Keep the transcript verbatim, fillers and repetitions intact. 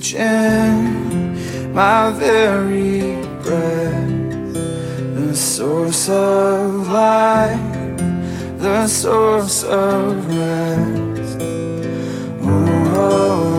oxygen, my very breath, the source of life, the source of rest. Oh, oh,